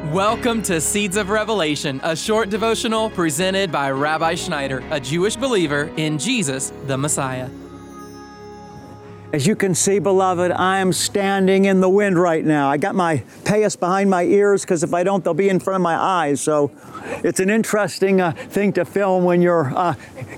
Welcome to Seeds of Revelation, a short devotional presented by Rabbi Schneider, a Jewish believer in Jesus, the Messiah. As you can see, beloved, I am standing in the wind right now. I got my payas behind my ears because if I don't, they'll be in front of my eyes. So it's an interesting thing to film when you're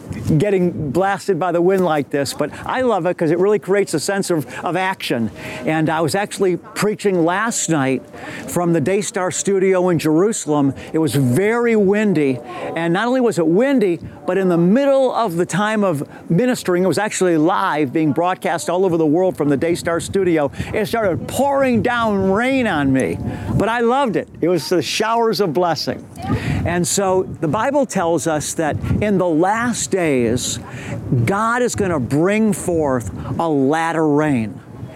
getting blasted by the wind like this. But I love it because it really creates a sense of action. And I was actually preaching last night from the Daystar studio in Jerusalem. It was very windy. And not only was it windy, but in the middle of the time of ministering, it was actually live, being broadcast all over the world from the Daystar studio. It started pouring down rain on me, but I loved it. It was the showers of blessing. And so the Bible tells us that in the last days, God is going to bring forth a latter rain.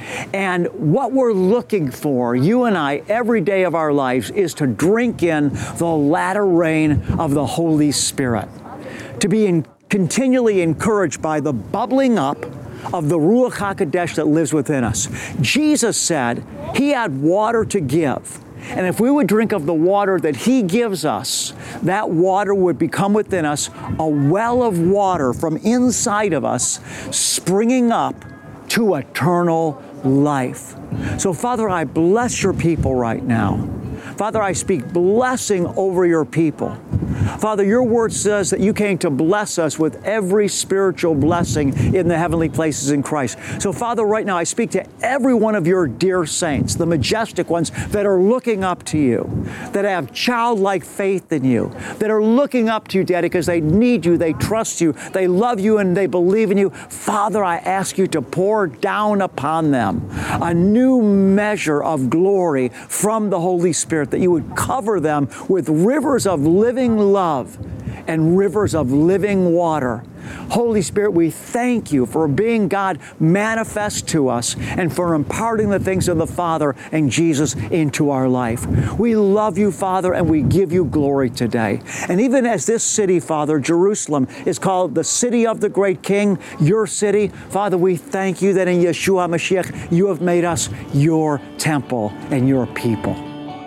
And what we're looking for, you and I, every day of our lives, is to drink in the latter rain of the Holy Spirit, to be continually encouraged by the bubbling up of the Ruach HaKodesh that lives within us. Jesus said He had water to give. And if we would drink of the water that He gives us, that water would become within us a well of water from inside of us, springing up to eternal life. So, Father, I bless your people right now. Father, I speak blessing over your people. Father, your word says that you came to bless us with every spiritual blessing in the heavenly places in Christ. So, Father, right now I speak to every one of your dear saints, the majestic ones that are looking up to you, that have childlike faith in you, that are looking up to you, Daddy, because they need you, they trust you, they love you, and they believe in you. Father, I ask you to pour down upon them a new measure of glory from the Holy Spirit, that you would cover them with rivers of living love and rivers of living water. Holy Spirit, we thank you for being God manifest to us and for imparting the things of the Father and Jesus into our life. We love you, Father, and we give you glory today. And even as this city, Father, Jerusalem, is called the city of the great King, your city, Father, we thank you that in Yeshua Mashiach, you have made us your temple and your people.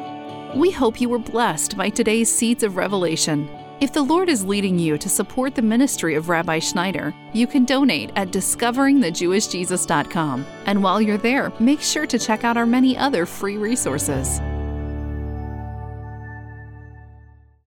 We hope you were blessed by today's Seeds of Revelation. If the Lord is leading you to support the ministry of Rabbi Schneider, you can donate at discoveringthejewishjesus.com. And while you're there, make sure to check out our many other free resources.